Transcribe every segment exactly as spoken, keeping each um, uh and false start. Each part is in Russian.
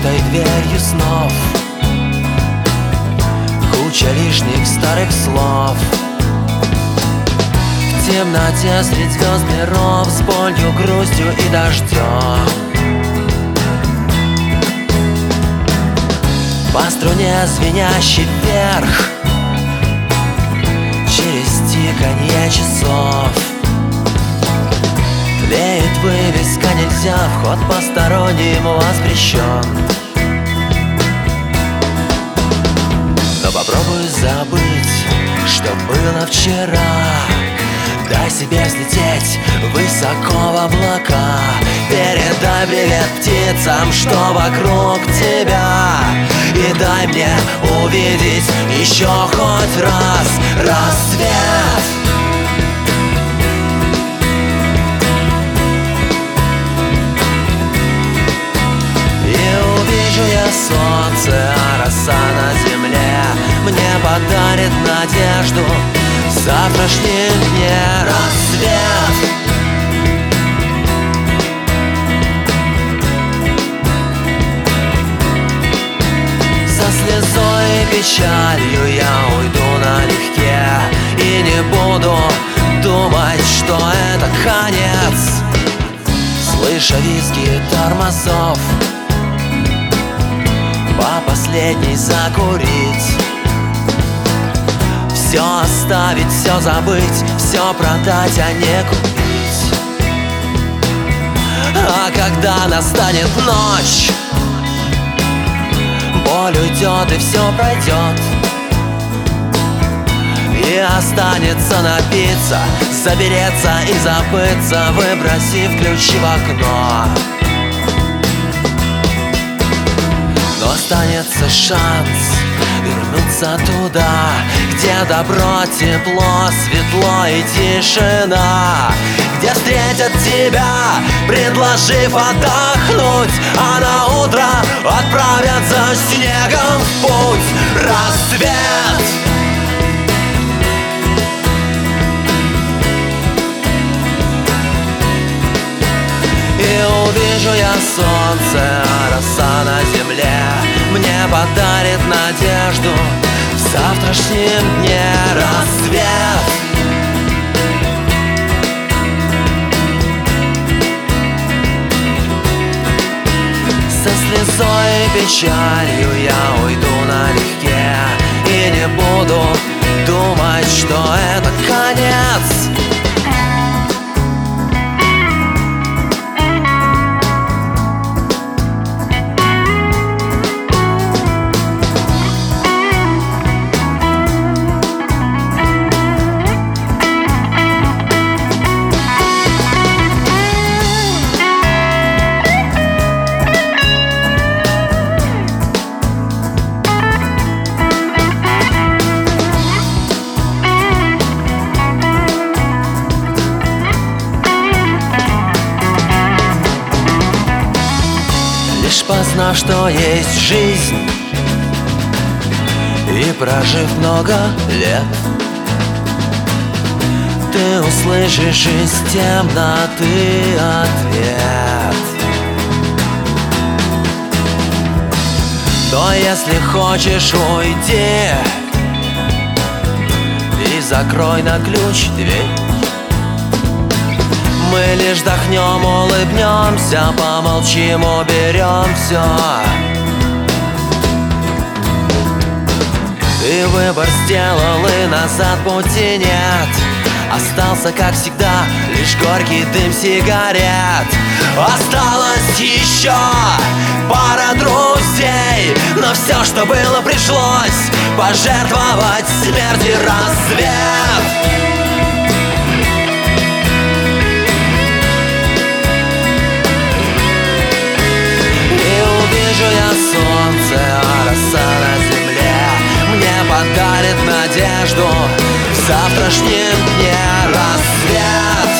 закрытой дверью снов, куча лишних старых слов. В темноте средь звезд миров, с болью, грустью и дождем, по струне звенящий вверх, через тиканье часов. Тлеет вывеска, нельзя, вход посторонним воспрещен. Но попробуй забыть, что было вчера. Дай себе взлететь высоко в облака. Передай привет птицам, что вокруг тебя. И дай мне увидеть еще хоть раз рассвет. Солнце, а роса на земле мне подарит надежду в завтрашнем дне рассвет. Со слезой и печалью я уйду налегке и не буду думать, что это конец. Слыша визги тормозов, по последней закурить, все оставить, все забыть, все продать, а не купить. А когда настанет ночь, боль уйдет и все пройдет, и останется напиться, запереться и забыться, выбросив ключи в окно. Но останется шанс вернуться туда, где добро, тепло, светло и тишина, где встретят тебя, предложив отдохнуть, а на утро отправят за снегом в путь. Рассвет! И увижу я солнце, а роса на земле мне подарит надежду в завтрашнем дне рассвет. Со слезой и печалью я уйду налегке и не буду думать, что это конец. Познав, что есть жизнь, и прожив много лет, ты услышишь из темноты ответ. То если хочешь, уйди и закрой на ключ дверь. Мы лишь вдохнем, улыбнемся, помолчим, уберем все. Ты выбор сделал, и назад пути нет. Остался, как всегда, лишь горький дым сигарет. Осталось еще пара друзей, но все, что было, пришлось пожертвовать смерти. Рассвет! Вижу я солнце, а роса на земле мне подарит надежду в завтрашнем дне рассвет.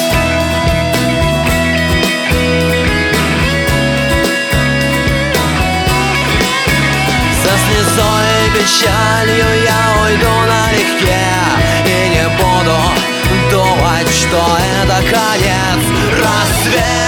Со слезой и печалью я уйду налегке и не буду думать, что это конец. Рассвет!